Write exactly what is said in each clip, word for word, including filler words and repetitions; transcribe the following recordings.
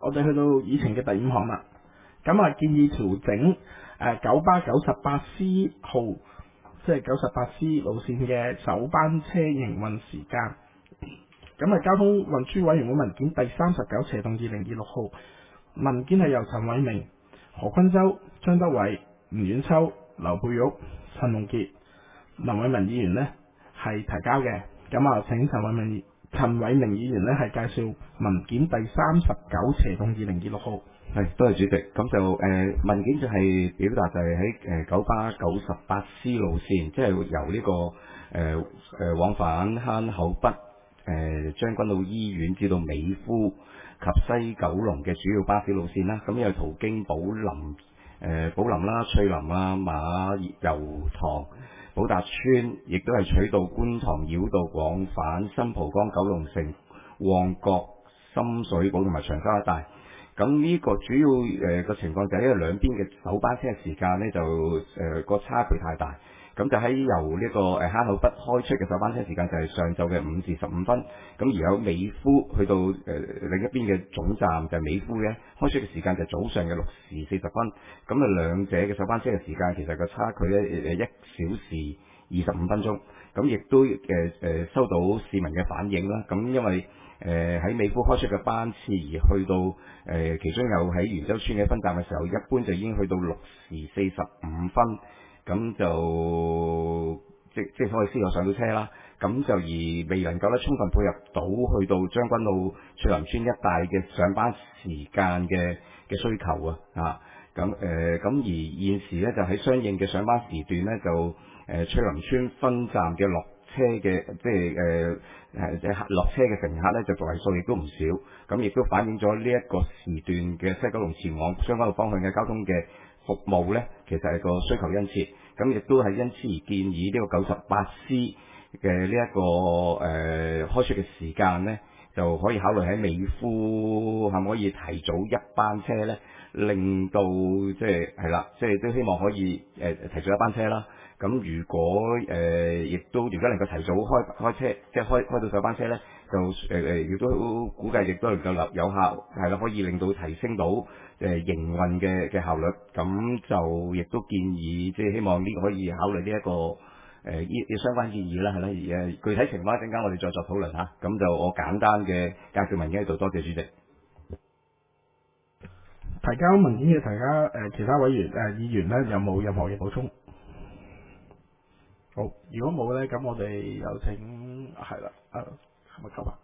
我哋去到議程嘅第五項啦。咁啊，建議調整誒九巴九十八 C 號，即係九十八 C 路線嘅首班車營運時間。咁啊，交通運輸委員會文件第三十九斜動二零二六號文件係由陳偉明、何坤洲、張德偉、吳婉秋、劉佩玉、陳龍傑、林偉文議員呢係提交嘅。咁啊，請陳偉明陳偉明議員呢係介紹文件第三十九斜動二零二六號。 係，多謝主席。咁就誒、呃、文件就係表達就係喺誒九巴九十八 C 路線，即係由呢、這個誒誒、呃呃、往返坑口北誒將軍澳醫院至到美孚及西九龍嘅主要巴士路線啦。咁因為途經寶林誒、呃、寶林啦、翠林啊、馬油塘、寶達邨，亦都係取道觀塘繞道往返新蒲崗、九龍城、旺角、深水埗同埋長沙一帶。咁呢個主要誒個、呃、情況就係因為兩邊嘅首班車時間呢，就誒個、呃、差距太大，咁就喺由呢、這個誒坑口北開出嘅首班車時間就係上晝嘅五時十五分，咁而有美孚去到誒、呃、另一邊嘅總站就係美孚嘅開出嘅時間就係早上嘅六時四十分，咁啊兩者嘅首班車嘅時間其實個差距咧誒一小時二十五分鐘，咁亦都誒誒、呃、收到市民嘅反映啦，咁因為誒喺、呃、美孚開出嘅班次，而去到誒、呃、其中有喺元洲村嘅分站嘅時候，一般就已經去到六時四十五分，咁就即即係可以先有上到車啦。咁就而未能夠咧充分配合到去到將軍澳翠林村一帶嘅上班時間嘅嘅需求啊，啊咁誒咁而現時咧就喺相應嘅上班時段咧就誒、呃、翠林村分站嘅落車嘅即係誒誒即係落車嘅乘客咧就為數亦都唔少，咁亦都反映咗呢一個時段嘅西九龍前往相關嘅方向嘅交通嘅服務咧，其實係個需求殷切，咁亦都係因此而建議呢個九十八 C 嘅呢一個誒、呃、開出嘅時間咧，就可以考慮喺美孚係咪可以提早一班車咧，令到即係係啦，即係都希望可以誒、呃、提早一班車啦。咁如果誒亦、呃、都如果能夠提早開開車，即係開開到首班車咧，就誒誒亦都估計亦都能夠有有效係啦，可以令到提升到誒、呃、營運嘅嘅效率。咁就亦都建議即係希望呢個可以考慮呢一個誒呢啲相關建議啦，係啦誒具體情況一陣間我哋再作討論嚇。咁就我簡單嘅介紹文件喺度，多謝主席。 提交文件嘅提交誒、呃、其他委員誒、呃、議員咧有冇任何嘅補充？好，如果冇咧，咁我哋有請係啦，誒係咪夠啊？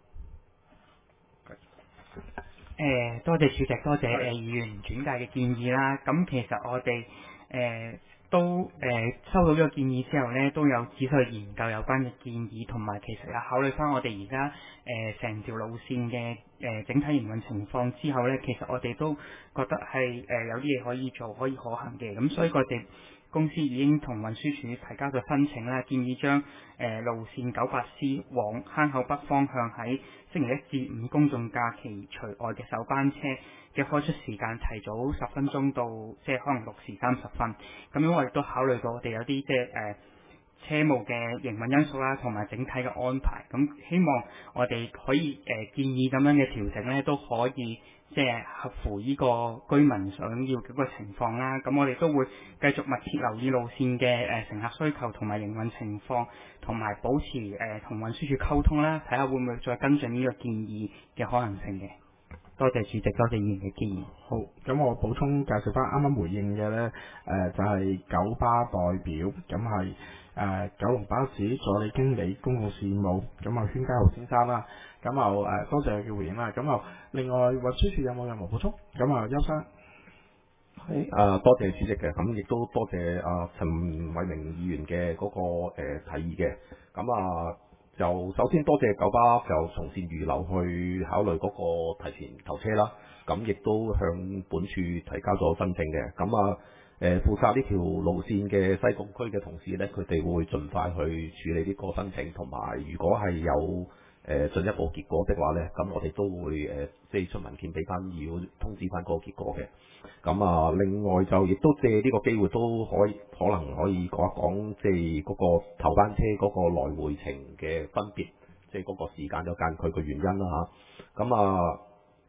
誒，多謝主席，多謝誒議員轉介嘅建議啦。咁其實我哋誒、呃、都誒、呃、收到呢個建議之後咧，都有仔細研究有關嘅建議，同埋其實有考慮翻我哋而家誒成條路線嘅誒、呃、整體營運情況之後咧，其實我哋都覺得係誒、呃、有啲嘢可以做，可以可行嘅。咁所以我哋公司已經同運輸署提交咗申請啦，建議將誒、呃、路線九八 C 往坑口北方向喺星期一至五公眾假期除外嘅首班車嘅開出時間提早十分鐘到即係可能六時三十分。咁樣我亦都考慮到我哋有啲即係誒車務嘅營運因素啦，同埋整體嘅安排。咁希望我哋可以誒、呃、建議咁樣嘅調整咧，都可以即係合乎呢個居民想要嘅個情況啦。咁我哋都會繼續密切留意路線嘅誒、呃、乘客需求同埋營運情況，同埋保持誒同運輸署溝通啦，睇下會唔會再跟進呢個建議嘅可能性嘅。多謝主席，多謝議員嘅建議。 好，咁我補充介紹翻啱啱回應嘅咧，誒、呃、就係、是、九巴代表，咁係誒九龍巴士助理經理公共事務，咁啊禤家豪先生啦，咁又誒多謝佢嘅回應啦，咁又另外運輸署有冇任何補充？咁啊邱生。 係啊，多謝主席嘅，咁亦都多謝啊陳偉明議員嘅嗰、那個誒、呃、提議嘅，咁啊就首先多謝九巴就從善如流去考慮嗰個提前投車啦，咁亦都向本署提交咗申請嘅，咁啊誒負責呢條路線嘅西貢區嘅同事呢，佢哋會盡快去處理呢個申請，同埋如果係有誒進一步結果的話呢，咁我哋都會誒即係出文件俾翻要通知翻嗰個結果嘅。咁啊，另外就亦都借呢個機會都可以可能可以講一講，即係嗰個頭班車嗰個來回程嘅分別，即係嗰個時間有間距嘅原因啦嚇。咁啊，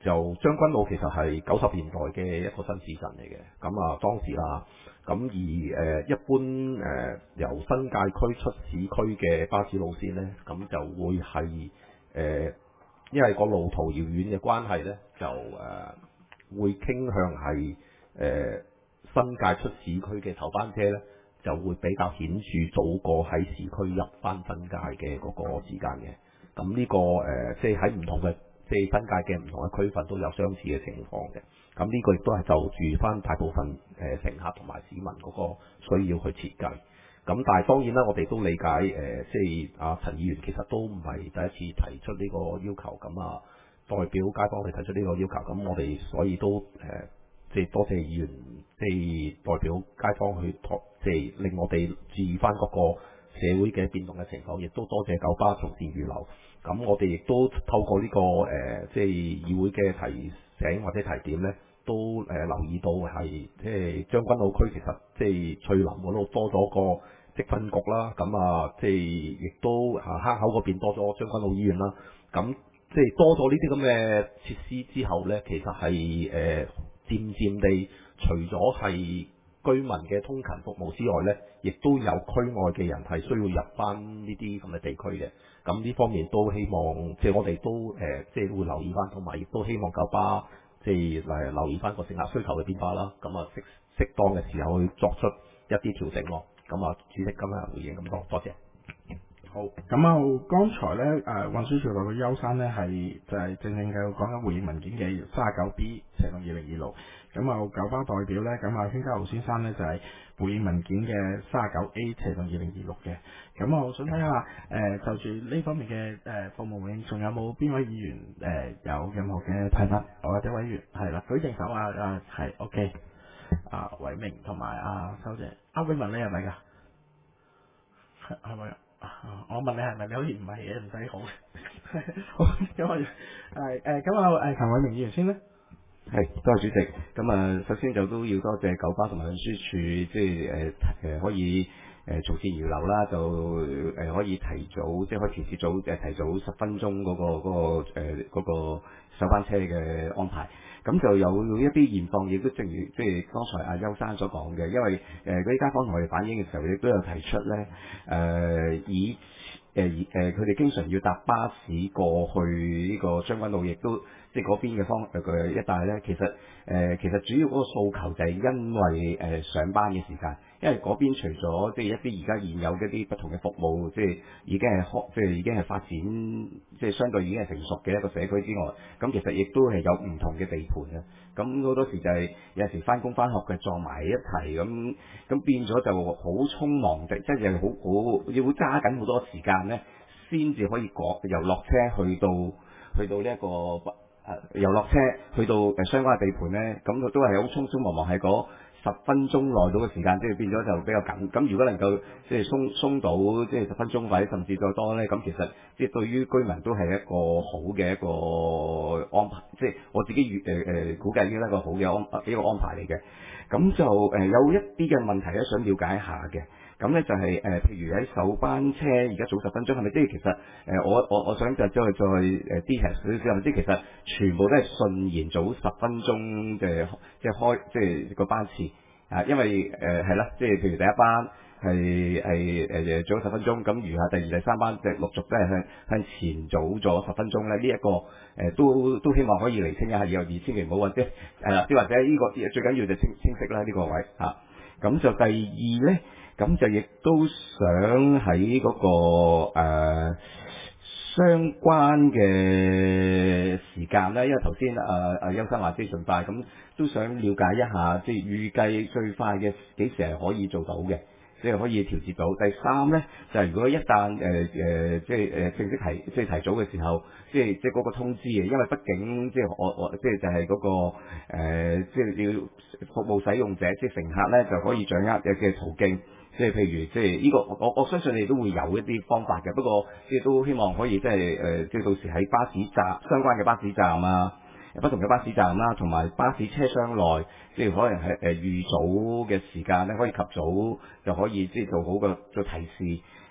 就將軍澳其實係九十年代嘅一個新市鎮嚟嘅。咁啊當時啊，咁而誒、呃、一般誒、呃、由新界區出市區嘅巴士路線呢，咁就會係誒、呃，因為個路途遙遠嘅關係呢，就誒、呃、會傾向係誒、呃、新界出市區嘅頭班車呢，就會比較顯著早過喺市區入翻新界嘅嗰個時間嘅。咁呢、這個誒、呃，即係喺唔同嘅即係新界嘅唔同嘅區份都有相似嘅情況嘅。咁呢個亦都係就住翻大部分誒、呃、乘客同埋市民嗰個需要去設計。咁但係當然啦，我哋都理解誒、呃，即係阿陳議員其實都唔係第一次提出呢個要求。咁啊，代表街坊去提出呢個要求，咁我哋所以都誒、呃，即係多謝議員，即係代表街坊去托，即係令我哋注意翻嗰個社會嘅變動嘅情況，亦都多謝九巴從善如流。咁我哋亦都透過呢、這個誒、呃，即係議會嘅提醒或者提點呢，都誒、呃、留意到係即係將軍澳區其實即係翠林嗰度多咗個積分局啦。咁啊，即係亦都啊坑口嗰邊多咗將軍澳醫院啦。咁即係多咗呢啲咁嘅設施之後呢，其實係誒、呃、漸漸地，除咗係居民嘅通勤服務之外呢，亦都有區外嘅人係需要入翻呢啲咁嘅地區嘅。咁呢方面都希望，即係我哋都誒、呃，即係會留意翻，同埋亦都希望九巴即係誒留意翻個乘客需求嘅變化啦。咁啊，適適當嘅時候去作出一啲調整咯。咁啊，主席今日回應咁多，多謝。 好，咁啊，剛才咧誒、呃、運輸署內嘅優生咧係就係、是、正正嘅講緊回應文件嘅三十九 B 斜同二零二六，咁啊九巴代表咧，咁啊禤家豪先生咧就係、是、回應文件嘅三十九 A 斜同二零二六嘅，咁啊我想睇下誒、呃、就住呢方面嘅誒、呃、服務回應，仲有冇邊位議員誒、呃、有任何嘅睇法？或者委員係啦，舉正手啊啊係 OK，啊偉明同埋啊修姐，阿偉文你係咪㗎？係係咪？我問你係咪？你好似唔係嘅，唔使好。好，咁我係誒，咁啊誒，陳偉明議員先咧。 係，多謝主席。咁啊，首先就都要多謝九巴同埋運輸署，即係誒誒可以誒從善如流啦，就誒可以提早，即係可以調節早誒提早十分鐘嗰個嗰個誒嗰個首班車嘅安排。咁就有一啲現況，亦都正如即係剛才阿邱生所講嘅，因為誒嗰啲街坊同我哋反映嘅時候，亦都有提出咧誒、呃、以誒誒佢哋經常要搭巴士過去呢個將軍澳，亦都即係嗰邊嘅方誒嘅一帶咧，其實誒、呃、其實主要嗰個訴求就係因為誒、呃、上班嘅時間，因為嗰邊除咗即係一啲而家現有嘅一啲不同嘅服務，即係已經係開即係已經係發展，即係相對已經係成熟嘅一個社區之外，咁其實亦都係有唔同嘅地盤嘅。咁好多時就係有時翻工翻學嘅撞埋一齊，咁咁變咗就好匆忙地，即係好好要揸緊好多時間咧，先至可以趕由落車去到去到呢、這、一個誒、呃、由落車去到誒相關嘅地盤咧，咁佢都係好匆匆忙忙係嗰十分鐘內到嘅時間，即係變咗就比較緊。咁如果能夠即係鬆鬆到即係十分鐘或者甚至再多咧，咁其實即係對於居民都係一個好嘅一個安排。即係我自己預誒誒估計呢一個好嘅安一個安排嚟嘅。咁就誒、呃、有一啲嘅問題咧，想了解一下嘅。咁咧就係、是、誒、呃，譬如喺首班車而家早十分鐘，係咪即係其實誒、呃、我我我想就再再誒 detail 少少，係咪即係其實全部都係順延早十分鐘嘅即係開即係個班次啊？因為誒係啦，即係譬如第一班係係誒早十分鐘，咁餘下第二、第三班即係陸續都係向向前早咗十分鐘咧。呢、這、一個誒、呃、都都希望可以釐清一下，以後而千祈唔好或者係啦，即或者呢、這個最緊要就清清晰啦呢、這個位嚇。咁、啊、就第二咧。咁就亦都想喺嗰、那個、呃、相關嘅時間咧，因為頭先啊啊邱生話即係盡快，咁都想了解一下，即係預計最快嘅幾時係可以做到嘅，即係可以調節到。第三咧就係、是、如果一旦誒誒、呃、即係誒正式提即係提早嘅時候，即係即係嗰個通知嘅，因為畢竟即係我我即係就係嗰、那個、呃、即係要服務使用者即係乘客咧就可以掌握嘅嘅途徑。即係譬如，即係呢個我我相信你都會有一啲方法嘅。不過即係都希望可以即係誒，即係到時喺巴士站相關嘅巴士站啊，不同嘅巴士站啦，同埋巴士車廂內，即係可能係誒預早嘅時間咧，可以及早就可以即係做好個做提示。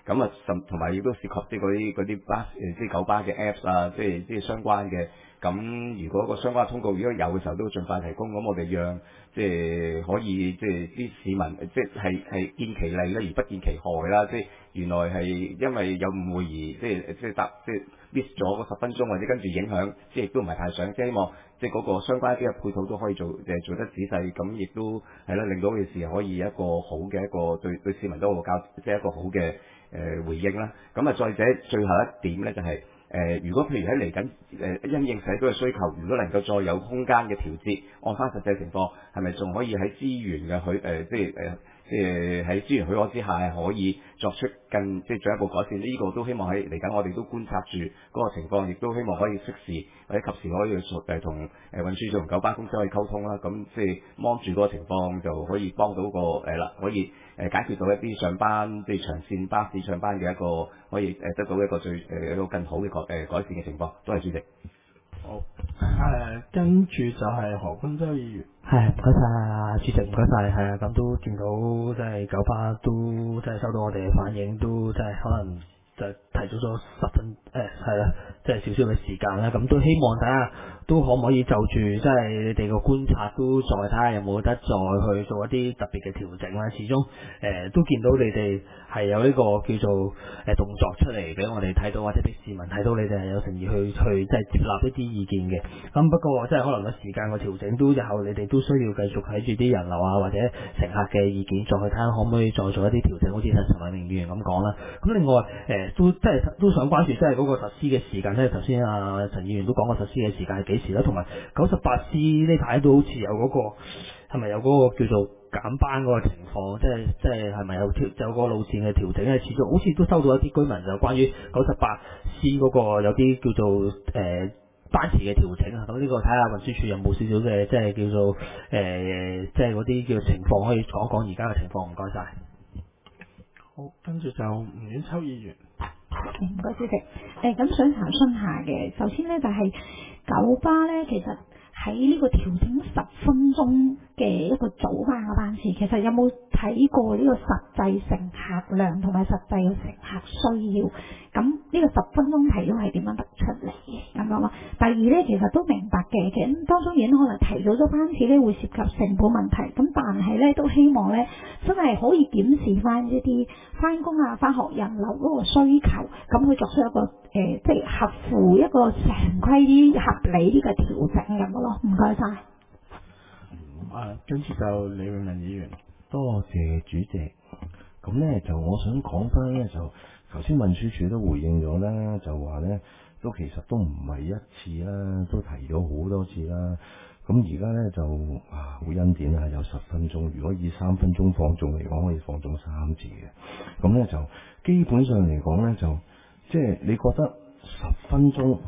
咁啊，甚同埋亦都涉及啲嗰啲嗰啲巴誒即係九巴嘅 Apps 啊，即係即係相關嘅。咁如果個相關通告如果有嘅時候，都盡快提供。咁我哋讓即係可以即係啲市民即係係見其利咧，而不見其害啦。即係原來係因為有誤會而即係即係搭即係 miss 咗嗰十分鐘，或者跟住影響，即係亦都唔係太想。即係希望即係嗰個相關一啲嘅配套都可以做誒做得仔細，咁亦都係啦，令到件事可以一個好嘅一個對對市民都好較即係一個好嘅誒、呃、回應啦。咁啊，再者最後一點咧就係、是。誒、呃，如果譬如喺嚟緊誒因應社區嘅需求，如果能夠再有空間嘅調節，按翻實際情況，係咪仲可以喺資源嘅許誒，即係誒，即係喺資源許可之下，係可以作出更即係進一步改善？呢、這個都希望喺嚟緊，我哋都觀察住嗰個情況，亦都希望可以適時或者及時可以誒同誒運輸署同九巴公司可以溝通啦。咁即係望住嗰個情況，就可以幫到個誒啦，可以。誒解決到一啲上班即係長線巴士上班嘅一個可以誒得到一個最誒一個更好嘅改誒改善嘅情況。多謝主席。 好，誒跟住就係何君洲議員。 係，唔該晒主席，唔該晒。係啊，咁都見到即係九巴都即係收到我哋嘅反應，都即係可能就提早咗十分誒係啦，即係少少嘅時間啦。咁都希望睇下都可唔可以就住即係你哋個觀察都再睇下有冇得再去做一啲特別嘅調整啦。始終誒、呃、都見到你哋係有呢個叫做誒、呃、動作出嚟俾我哋睇到，或者俾市民睇到你哋係有誠意去去即係接納一啲意見嘅。咁不過即係可能個時間個調整都日後你哋都需要繼續睇住啲人流啊或者乘客嘅意見，再去睇下可唔可以再做一啲調整，好似陳偉明議員咁講啦。咁另外誒、呃、都即係都想關注即係嗰個實施嘅時間咧。頭先啊陳議員都講過實施嘅時間係幾時啦，同埋九十八 C 呢排都好似有嗰、嗰個係咪有嗰個叫做減班嗰個情況，即係即係係咪有調有個路線嘅調整咧？始終好似都收到一啲居民就關於九十八 C 嗰個有啲叫做誒、呃、班次嘅調整啊。咁呢個睇下運輸署有冇少少嘅即係叫做誒、呃、即係嗰啲叫情況可以講一講而家嘅情況。唔該晒。 好，跟住就吳婉秋議員。 唔該主席，誒咁想查詢下嘅，首先呢，就係、是、九巴呢，其實喺呢個調整十分鐘嘅一個早班嘅班次，其實有冇睇過呢個實際乘客量同埋實際嘅乘客需要？咁呢個十分鐘提咗係點樣得出嚟嘅咁樣咯？第二呢，其實都明白嘅，其實當中已經可能提早咗班次呢會涉及成本問題，咁但係呢，都希望呢真係可以檢視翻一啲翻工啊、翻學人流嗰個需求，咁去作出一個誒、呃、即係合乎一個常規啲、合理啲嘅調整咁咯。唔該晒。 啊，跟住就李永文議員。 多謝主席。咁呢，就我想講翻呢，就頭先運輸署都回應咗啦，就話呢，都其實都唔係一次啦，都提咗好多次啦。咁而家呢，就啊好恩典啊，有十分鐘。如果以三分鐘放縱嚟講，可以放縱三次嘅。咁呢，就基本上嚟講呢，就即係你覺得十分鐘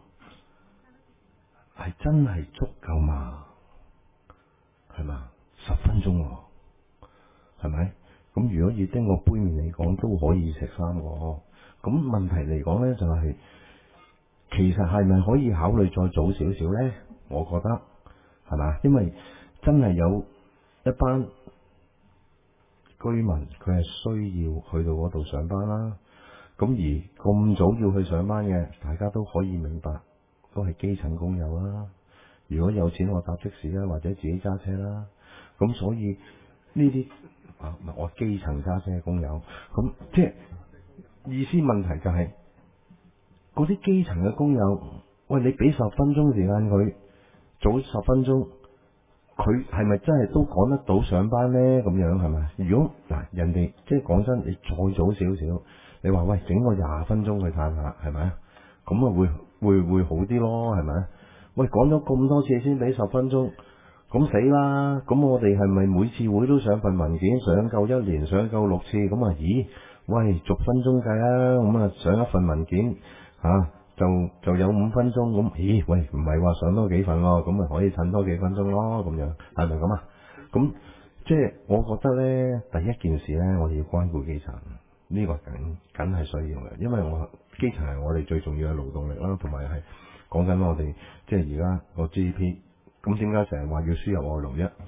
係真係足夠嘛？係嘛？十分鐘喎，係咪？咁如果以叮個杯麵嚟講，都可以食三個。咁問題嚟講呢，就係、是、其實係咪可以考慮再早少少呢？我覺得係嘛，因為真係有一班居民佢係需要去到嗰度上班啦。咁而咁早要去上班嘅，大家都可以明白，都係基層工友啦。如果有錢我搭的士啦，或者自己揸車啦。咁所以呢啲啊，我基層揸車嘅工友，咁即係意思問題就係嗰啲基層嘅工友，喂，你俾十分鐘時間佢早十分鐘，佢係咪真係都趕得到上班呢？咁樣係咪？如果嗱人哋即係講真，你再早少少，你話喂整個廿分鐘去嘆下，係咪？咁啊會會會好啲咯，係咪？喂，講咗咁多次先俾十分鐘。咁死啦！咁我哋係咪每次會都上份文件，上夠一年，上夠六次？咁啊，咦？喂，逐分鐘計啊！咁啊，上一份文件嚇、啊、就就有五分鐘。咁咦？喂，唔係話上多幾份喎？咁咪可以趁多幾分鐘咯？咁樣係咪咁啊？咁即係我覺得呢，第一件事呢，我哋要關顧基層，呢、這個梗梗係需要嘅，因為我基層係我哋最重要嘅勞動力啦，同埋係講緊我哋即係而家個 G D P。咁點解成日話要輸入外勞啫？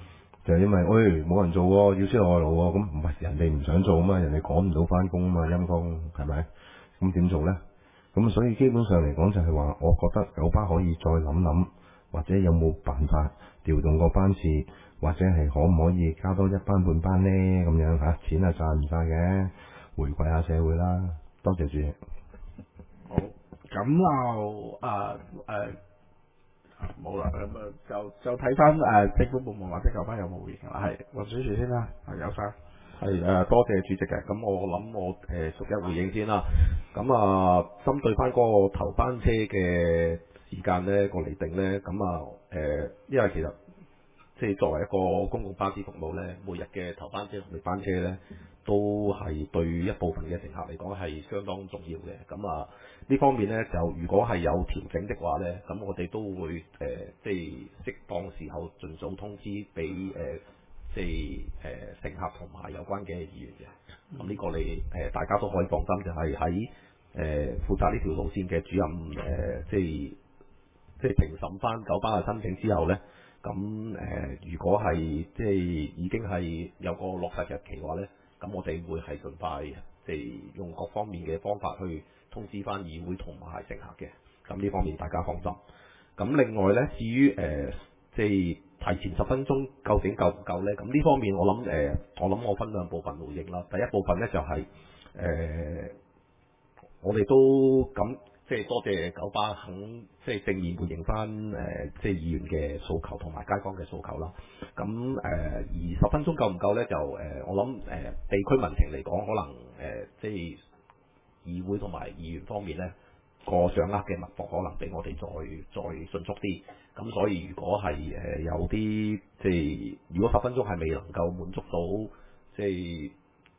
就係因為，喂冇人做喎，要出外勞喎，咁唔係人哋唔想做啊嘛，人哋趕唔到翻工啊嘛，陰公係咪？咁點做咧？咁所以基本上嚟講就係話，我覺得九巴可以再諗諗，或者有冇辦法調動個班次，或者係可唔可以加多一班半班呢？咁樣嚇，錢係賺唔晒嘅，回饋下社會啦。多謝主席。 好，咁就誒誒冇啦，咁啊就就睇翻誒政府部門或者九巴有冇回應啦。係運輸署先啦，係有生。 係誒、呃，多謝主席嘅。咁我諗我誒、呃、逐一回應先啦。咁啊，針對翻嗰個頭班車嘅時間咧，個釐定咧，咁啊誒，因為其實即係作為一個公共巴士服務咧，每日嘅頭班車同尾班車咧，都係對一部分嘅乘客嚟講係相當重要嘅。咁啊呢方面咧，就如果係有調整的話咧，咁我哋都會誒、呃、即係適當時候盡早通知俾誒。呃即係誒、呃、乘客同埋有關嘅議員嘅，咁呢個你誒、呃、大家都可以放心，就係喺誒負責呢條路線嘅主任誒、呃，即係即係評審翻九巴嘅申請之後咧，咁誒、呃、如果係即係已經係有個落實日期嘅話咧，咁我哋會係盡快即係用各方面嘅方法去通知翻議會同埋乘客嘅，咁呢方面大家放心。咁另外咧，至於誒、呃、即係提前十分鐘究竟夠唔夠呢？咁呢方面我諗誒、呃，我諗我分兩部分回應啦。第一部分呢，就係、是、誒、呃，我哋都咁即係多謝九巴肯即係正面回應翻誒、呃，即係議員嘅訴求同埋街坊嘅訴求啦。咁誒、呃，而十分鐘夠唔夠呢？就誒、呃，我諗誒、呃、地區民情嚟講，可能誒、呃、即係議會同埋議員方面呢。個掌握嘅脈搏可能比我哋再再迅速啲，咁所以如果係誒、呃、有啲即係如果十分鐘係未能夠滿足到即係誒、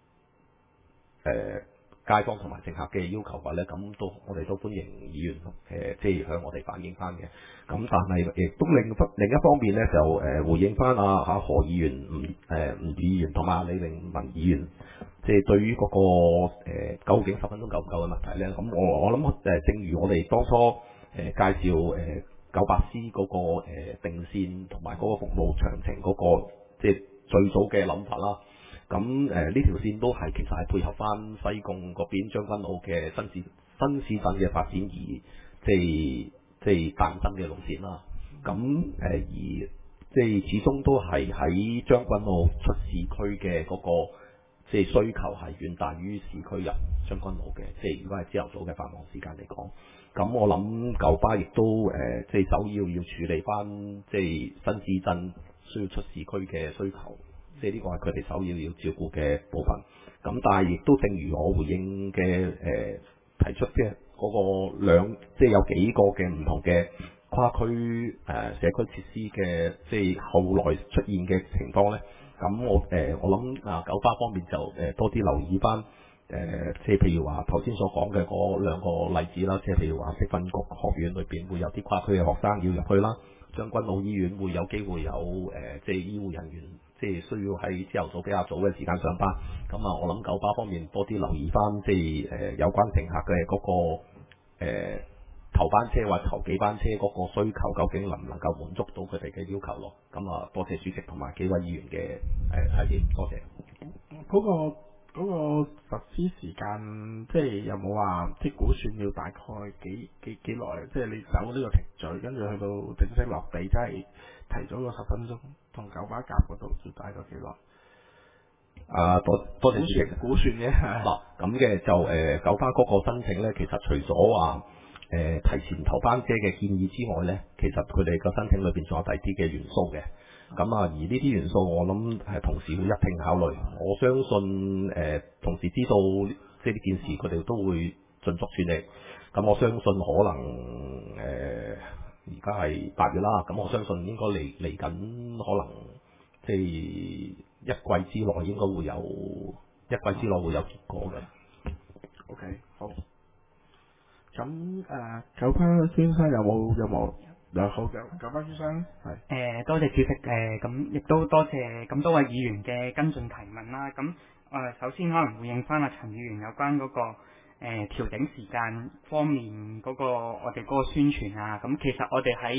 呃、街坊同埋乘客嘅要求嘅話咧，咁都我哋都歡迎議員誒、呃、即係向我哋反映翻嘅。咁但係亦都另一另一方面咧，就誒、呃、回應翻啊嚇何議員、吳誒吳議員同埋李永文議員。即係對於嗰、那個、呃、究竟十分鐘夠唔夠嘅問題咧，咁我我諗誒、呃，正如我哋當初誒、呃、介紹誒、呃、九巴司嗰個、呃、定線同埋嗰個服務詳情嗰、那個即係最早嘅諗法啦。咁誒呢條線都係其實係配合翻西貢嗰邊將軍澳嘅新市新市鎮嘅發展而即係即係誕生嘅路線啦。咁誒、呃、而即係始終都係喺將軍澳出市區嘅嗰、那個。即係需求係遠大於市區入將軍澳嘅，即係如果係朝頭早嘅繁忙時間嚟講，咁我諗九巴亦都誒、呃，即係首要要處理翻即係新市鎮需要出市區嘅需求，即係呢個係佢哋首要要照顧嘅部分。咁但係亦都正如我回應嘅誒、呃、提出嘅嗰個兩，即係有幾個嘅唔同嘅跨區誒、呃、社區設施嘅，即係後來出現嘅情況咧。咁我誒、呃、我諗啊九巴方面就誒、呃、多啲留意翻誒、呃，即係譬如話頭先所講嘅嗰兩個例子啦，即係譬如話職訓局學院裏邊會有啲跨區嘅學生要入去啦，將軍澳醫院會有機會有誒、呃，即係醫護人員即係需要喺朝頭早比較早嘅時間上班。咁啊，我諗九巴方面多啲留意翻，即係誒、呃、有關乘客嘅嗰、那個、呃頭班車或頭幾班車嗰個需求究竟能唔能夠滿足到佢哋嘅要求咯？咁啊，多謝主席同埋幾位議員嘅誒提點，多謝。 嗰、那個嗰、那個實施時間，即係有冇話即係估算要大概幾幾幾耐？即係你走呢個程序，跟住去到正式落地，即係提早個十分鐘，同九巴夾嗰度要大概幾耐？ 啊，多多謝主席。 估算嘅嗱，咁嘅就誒、呃、九巴嗰個申請咧，其實除咗話，誒、呃、提前頭班車嘅建議之外呢，其實佢哋個申請裏邊仲有第二啲嘅元素嘅。咁啊，而呢啲元素我諗係同時會一併考慮。我相信誒、呃、同時知道即係呢件事，佢哋都會盡速處理。咁我相信可能誒而家係八月啦，咁我相信應該嚟嚟緊可能即係一季之內應該會有一季之內會有結果嘅。 OK， 好。咁誒、呃，九巴先生有冇有冇有好嘅？九巴先生係誒、 呃，多謝主席誒，咁、呃、亦都多謝咁多位議員嘅跟進提問啦。咁誒、呃，首先可能回應翻阿陳議員有關嗰、那個誒、呃、調整時間方面嗰、那個我哋嗰個宣傳啊。咁其實我哋喺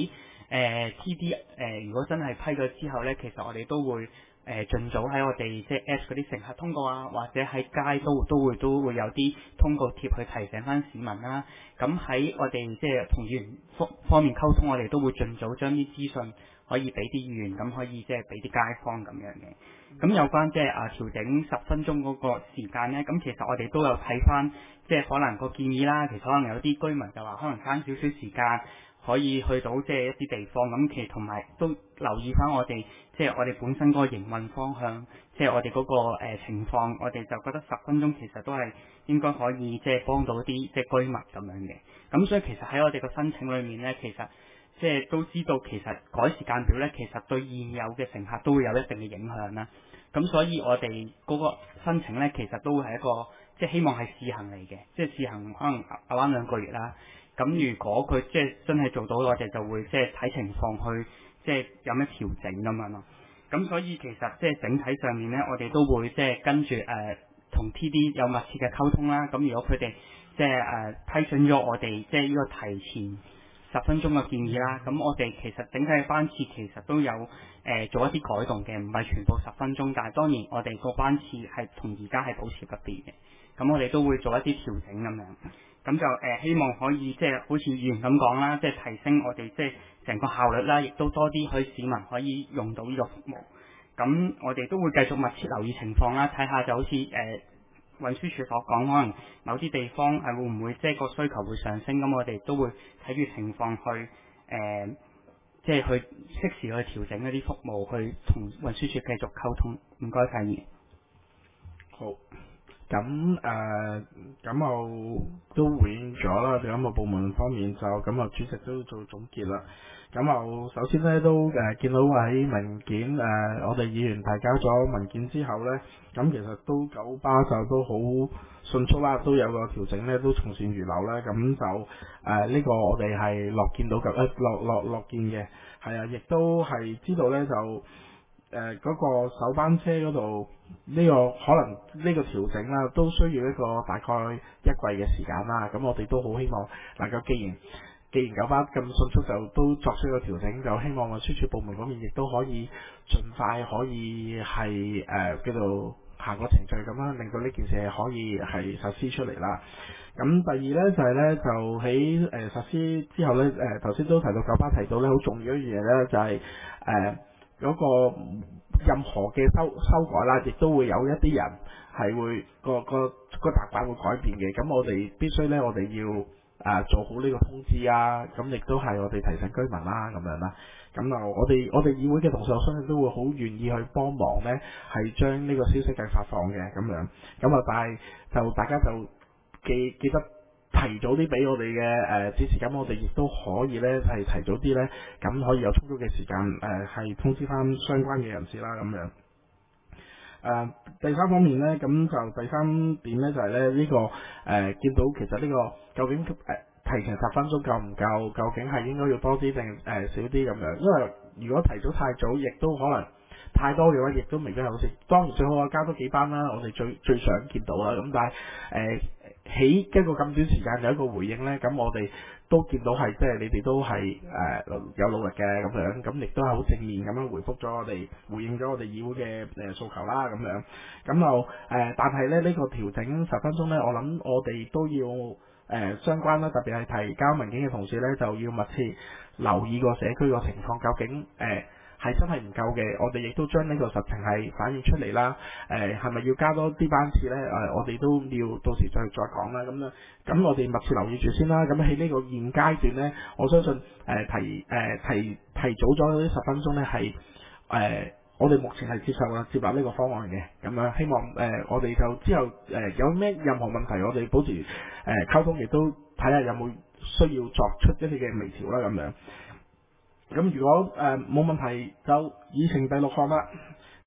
誒 T D 誒如果真係批咗之後咧，其實我哋都會。誒盡早喺我哋即係 Apps 嗰啲乘客通告啊，或者喺街都都會都會有啲通告貼去提醒翻市民啦。咁喺我哋即係同議員方方面溝通，我哋都會盡早將啲資訊可以俾啲議員，咁可以即係俾啲街坊咁樣嘅。咁有關即係啊調整十分鐘嗰個時間咧，咁其實我哋都有睇翻，即係可能個建議啦。其實可能有啲居民就話可能慳少少時間。可以去到即係一啲地方咁，其實同埋都留意翻我哋即係我哋本身嗰個營運方向，即係我哋嗰個誒情況，我哋就覺得十分鐘其實都係應該可以即係幫到啲即係居民咁樣嘅。咁所以其實喺我哋個申請裏面咧，其實即係都知道其實改時間表咧，其實對現有嘅乘客都會有一定嘅影響啦。咁所以我哋嗰個申請咧，其實都會係一個即係希望係試行嚟嘅，即係試行可能啱啱兩個月啦。咁如果佢即係真係做到，我哋就會即係睇情況去即係有咩調整咁樣咯。咁所以其實即係整體上面咧，我哋都會即係跟住誒同 T D 有密切嘅溝通啦。咁如果佢哋即係誒、呃、批准咗我哋即係呢個提前十分鐘嘅建議啦，咁我哋其實整體嘅班次其實都有誒、呃、做一啲改動嘅，唔係全部十分鐘，但係當然我哋個班次係同而家係保持不變嘅。咁我哋都會做一啲調整咁樣。咁就誒、呃、希望可以即係好似議員咁講啦，即係提升我哋即係成個效率啦，亦都多啲去市民可以用到呢個服務。咁我哋都會繼續密切留意情況啦，睇下就好似誒、呃、運輸署所講，可能某啲地方係會唔會即係個需求會上升，咁我哋都會睇住情況去誒、呃，即係去適時去調整一啲服務，去同運輸署繼續溝通。唔該晒議員。 好。咁誒，咁、呃、我都回應咗啦。咁個部門方面就咁啊，主席都做總結啦。咁我首先咧都誒、呃、見到喺文件誒、呃，我哋議員提交咗文件之後咧，咁其實都九巴就都好迅速啦，都有個調整咧，都從善如流啦。咁就誒呢、呃這個我哋係樂見到嘅，誒樂樂樂見嘅，係啊，亦都係知道咧就。誒嗰、呃那個首班車嗰度呢個可能呢個調整啦，都需要一個大概一季嘅時間啦。咁我哋都好希望能夠，既然既然九巴咁迅速就都作出一個調整，就希望運輸署部門嗰邊亦都可以盡快可以係誒、呃、叫做行個程序咁樣，令到呢件事係可以係實施出嚟啦。咁第二呢，就係、是、呢，就喺誒、呃、實施之後呢，誒頭先都提到九巴提到呢好重要一樣嘢呢，就係、是、誒。呃嗰個任何嘅修修改啦，亦都會有一啲人係會個個個習慣會改變嘅。咁我哋必須咧，我哋要誒、呃、做好呢個通知啊。咁亦都係我哋提醒居民啦，咁樣啦。咁就我哋我哋議會嘅同事，我相信都會好願意去幫忙咧，係將呢個消息係發放嘅咁樣。咁啊，但係就大家就記記得。提早啲俾我哋嘅誒指示，咁我哋亦都可以咧係提早啲咧，咁可以有充足嘅時間誒係、呃、通知翻相關嘅人士啦咁樣。誒、呃、第三方面咧，咁就第三點咧就係咧呢個誒、呃、見到其實呢、這個究竟誒、呃、提前十分鐘夠唔夠？究竟係應該要多啲定誒少啲咁樣？因為如果提早太早，亦都可能太多嘅話，亦都未必係好事。當然最好啊加多幾班啦，我哋最最想見到啦。咁但係誒。呃喺一個咁短時間有一個回應呢，咁我哋都見到係即係你哋都係誒、呃、有努力嘅咁樣，咁亦都係好正面咁樣回覆咗我哋，回應咗我哋議會嘅誒訴求啦咁樣，咁就誒、呃，但係咧呢、呢個調整十分鐘呢，我諗我哋都要誒、呃、相關啦，特別係提交文件嘅同事呢，就要密切留意個社區個情況，究竟誒。呃係真係唔夠嘅，我哋亦都將呢個實情係反映出嚟啦。誒係咪要加多啲班次呢？誒、呃、我哋都要到時再再講啦。咁樣咁我哋密切留意住先啦。咁喺呢個現階段呢，我相信誒、呃、提誒、呃、提提早咗呢十分鐘呢係誒我哋目前係接受啦接納呢個方案嘅。咁樣希望誒、呃、我哋就之後誒、呃、有咩任何問題，我哋保持誒、呃、溝通，亦都睇下有冇需要作出一啲嘅微調啦。咁樣。咁如果誒冇、呃、問題，就議程第六項啦。